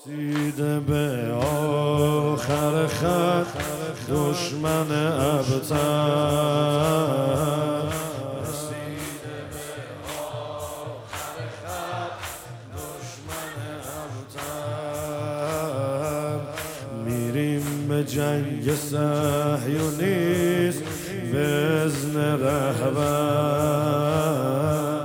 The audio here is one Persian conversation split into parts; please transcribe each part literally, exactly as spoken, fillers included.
رسیده به آخر خط دشمن ابتر، رسیده به آخر خط دشمن ابتر. میریم به جنگ صهیونیست به اذن رهبر،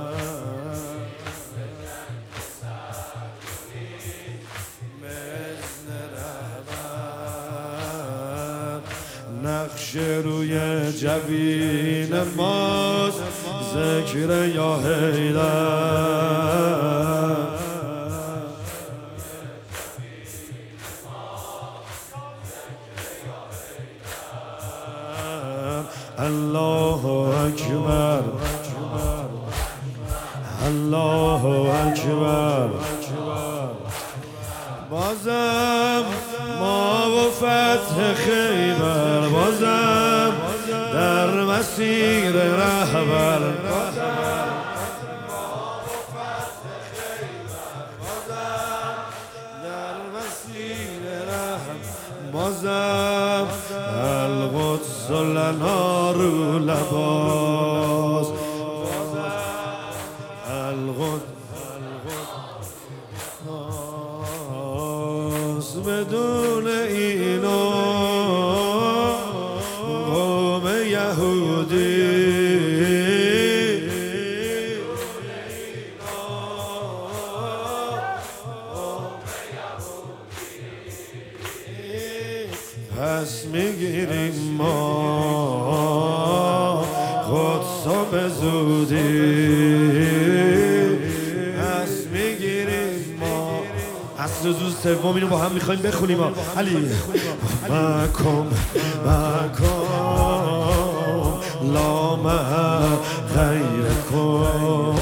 نقش روی جبین ماست ذکر یا حیدر. الله اکبر، الله اکبر. بازم ما و فتح خیبر، بازم در مسیر رهبر، در مسیر رهبر. بازم القدس لنا رو لباس، القدس بدون اینو قوم یهودی پس میگیریم ما قدسو به زودی، پس میگیریم ما. اصل روز سوم اینو با هم میخوایم بخونیم. علی مکم مکم لا مع غیرکم